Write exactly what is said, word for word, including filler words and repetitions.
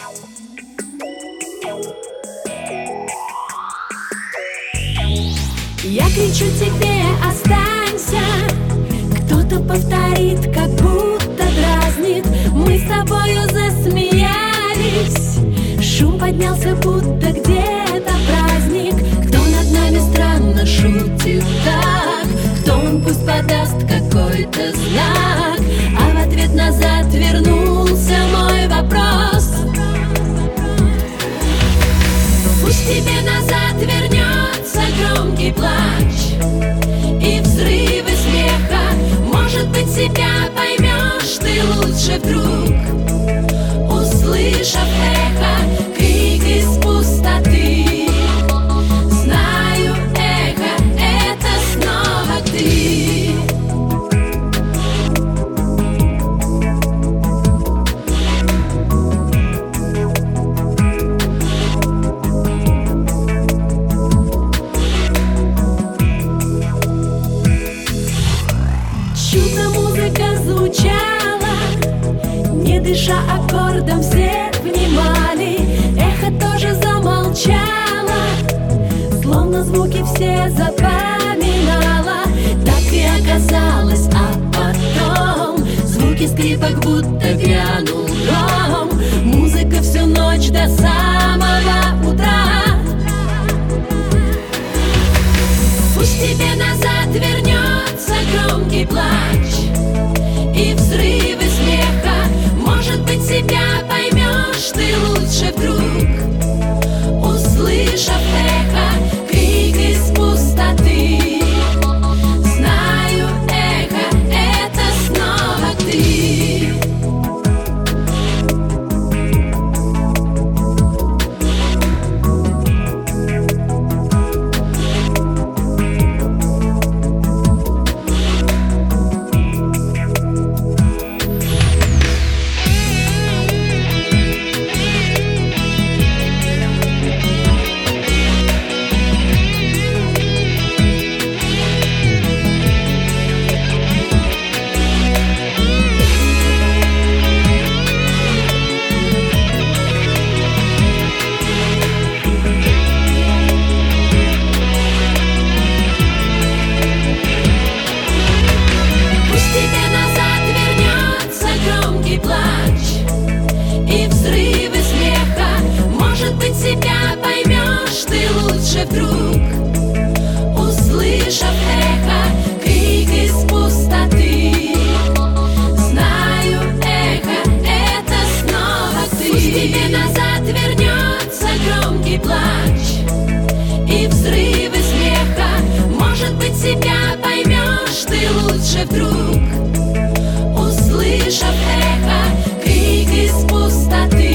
Я кричу тебе: останься. Кто-то повторит, как будто дразнит. Мы с тобою засмеялись. Шум поднялся, будто где-то праздник. Кто над нами странно шутит так? Кто он, пусть подаст какой-то знак. А в ответ назад вернулся мой вопрос. Пусть тебе назад вернется громкий плач и взрывы смеха. Может быть, себя поймешь ты лучше вдруг, услышав эхо, крик из пустоты. Знаю, эхо — это снова ты. Чудно музыка звучала, не дыша аккордом все внимали. Эхо тоже замолчало, словно звуки все запоминало. Так и оказалось, а потом звуки скрипок будто грянул гром. Музыка всю ночь до самого утра. Пусть тебе назад вернется громкий плач и взрывы смеха. Может быть, себя поймешь ты лучше вдруг, услышав эхо, крик из пустоты. Знаю, эхо — это снова ты. Себя поймешь ты лучше вдруг, услышав эхо, крик из пустоты. Знаю, эхо — это снова ты. Пусть тебе назад вернется громкий плач и взрывы смеха. Может быть, себя поймешь ты лучше вдруг, услышав эхо, крик из пустоты.